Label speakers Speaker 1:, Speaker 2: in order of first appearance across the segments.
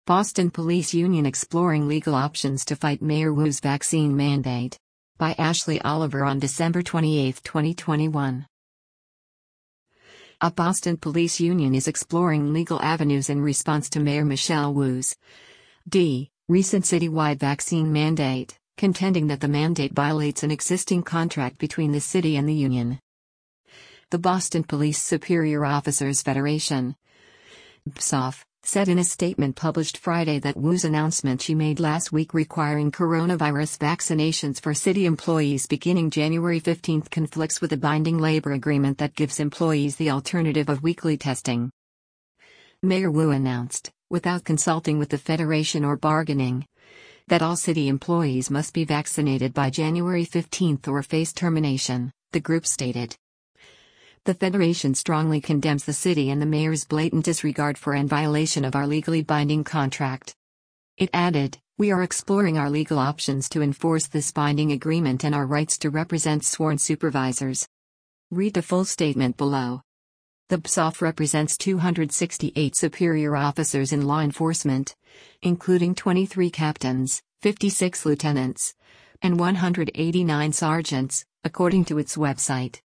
Speaker 1: Boston Police Union exploring legal options to fight Mayor Wu's vaccine mandate. By Ashley Oliver on December 28, 2021. A Boston Police Union is exploring legal avenues in response to Mayor Michelle Wu's recent citywide vaccine mandate, contending that the mandate violates an existing contract between the city and the union. The Boston Police Superior Officers Federation, BSOF, said in a statement published Friday that Wu's announcement she made last week requiring coronavirus vaccinations for city employees beginning January 15 conflicts with a binding labor agreement that gives employees the alternative of weekly testing. Mayor Wu announced, without consulting with the federation or bargaining, that all city employees must be vaccinated by January 15 or face termination, the group stated. The Federation strongly condemns the city and the mayor's blatant disregard for and violation of our legally binding contract. It added, "We are exploring our legal options to enforce this binding agreement and our rights to represent sworn supervisors." Read the full statement below. The BSOF represents 268 superior officers in law enforcement, including 23 captains, 56 lieutenants, and 189 sergeants, according to its website.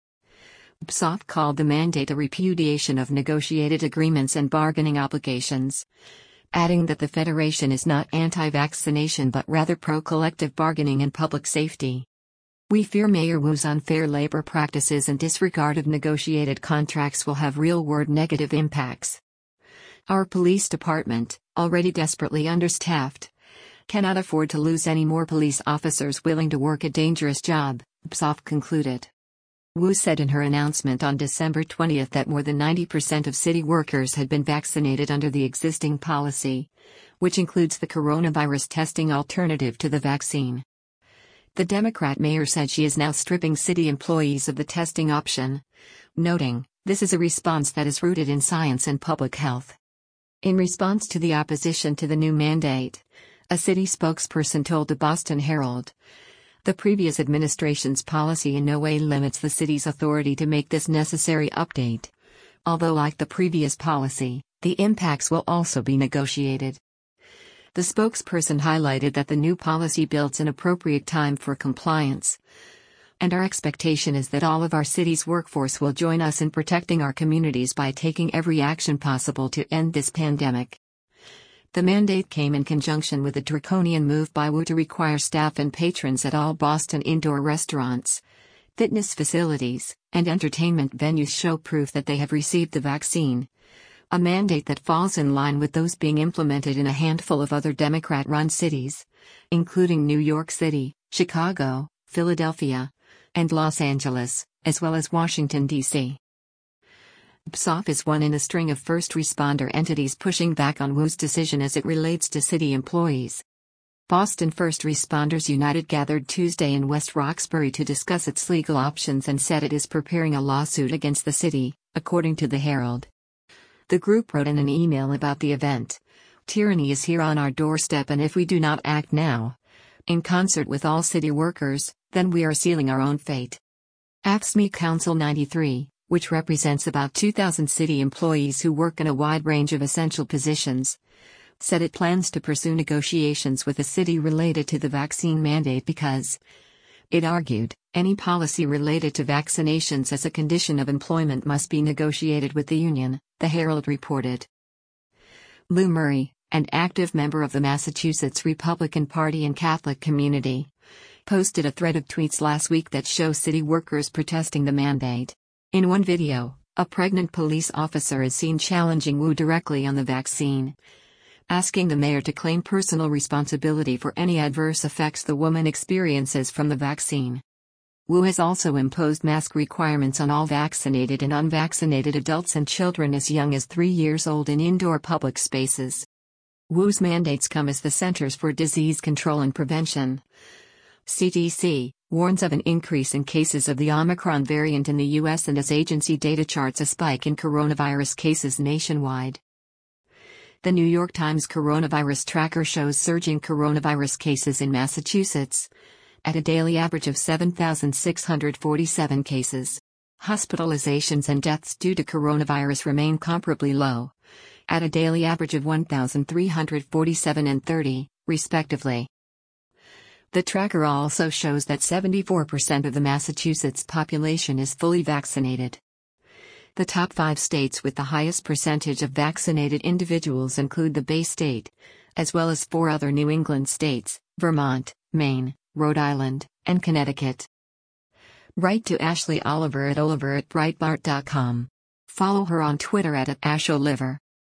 Speaker 1: BSOF called the mandate a repudiation of negotiated agreements and bargaining obligations, adding that the Federation is not anti-vaccination but rather pro-collective bargaining and public safety. "We fear Mayor Wu's unfair labor practices and disregard of negotiated contracts will have real-world negative impacts. Our police department, already desperately understaffed, cannot afford to lose any more police officers willing to work a dangerous job," BSOF concluded. Wu said in her announcement on December 20 that more than 90% of city workers had been vaccinated under the existing policy, which includes the coronavirus testing alternative to the vaccine. The Democrat mayor said she is now stripping city employees of the testing option, noting, "This is a response that is rooted in science and public health." In response to the opposition to the new mandate, a city spokesperson told the Boston Herald, "The previous administration's policy in no way limits the city's authority to make this necessary update. Although like the previous policy, the impacts will also be negotiated." The spokesperson highlighted that the new policy builds an appropriate time for compliance, and our expectation is that all of our city's workforce will join us in protecting our communities by taking every action possible to end this pandemic. The mandate came in conjunction with a draconian move by Wu to require staff and patrons at all Boston indoor restaurants, fitness facilities, and entertainment venues show proof that they have received the vaccine, a mandate that falls in line with those being implemented in a handful of other Democrat-run cities, including New York City, Chicago, Philadelphia, and Los Angeles, as well as Washington, D.C. BSOF is one in a string of first responder entities pushing back on Wu's decision as it relates to city employees. Boston First Responders United gathered Tuesday in West Roxbury to discuss its legal options and said it is preparing a lawsuit against the city, according to the Herald. The group wrote in an email about the event, "Tyranny is here on our doorstep, and if we do not act now, in concert with all city workers, then we are sealing our own fate." AFSCME Council 93, which represents about 2,000 city employees who work in a wide range of essential positions, said it plans to pursue negotiations with the city related to the vaccine mandate because, it argued, any policy related to vaccinations as a condition of employment must be negotiated with the union, the Herald reported. Lou Murray, an active member of the Massachusetts Republican Party and Catholic community, posted a thread of tweets last week that show city workers protesting the mandate. In one video, a pregnant police officer is seen challenging Wu directly on the vaccine, asking the mayor to claim personal responsibility for any adverse effects the woman experiences from the vaccine. Wu has also imposed mask requirements on all vaccinated and unvaccinated adults and children as young as 3 years old in indoor public spaces. Wu's mandates come as the Centers for Disease Control and Prevention, CDC, warns of an increase in cases of the Omicron variant in the U.S. and as agency data charts a spike in coronavirus cases nationwide. The New York Times coronavirus tracker shows surging coronavirus cases in Massachusetts, at a daily average of 7,647 cases. Hospitalizations and deaths due to coronavirus remain comparably low, at a daily average of 1,347 and 30, respectively. The tracker also shows that 74% of the Massachusetts population is fully vaccinated. The top 5 states with the highest percentage of vaccinated individuals include the Bay State, as well as 4 other New England states, Vermont, Maine, Rhode Island, and Connecticut. Write to Ashley Oliver at Breitbart.com. Follow her on Twitter at @AshOliver.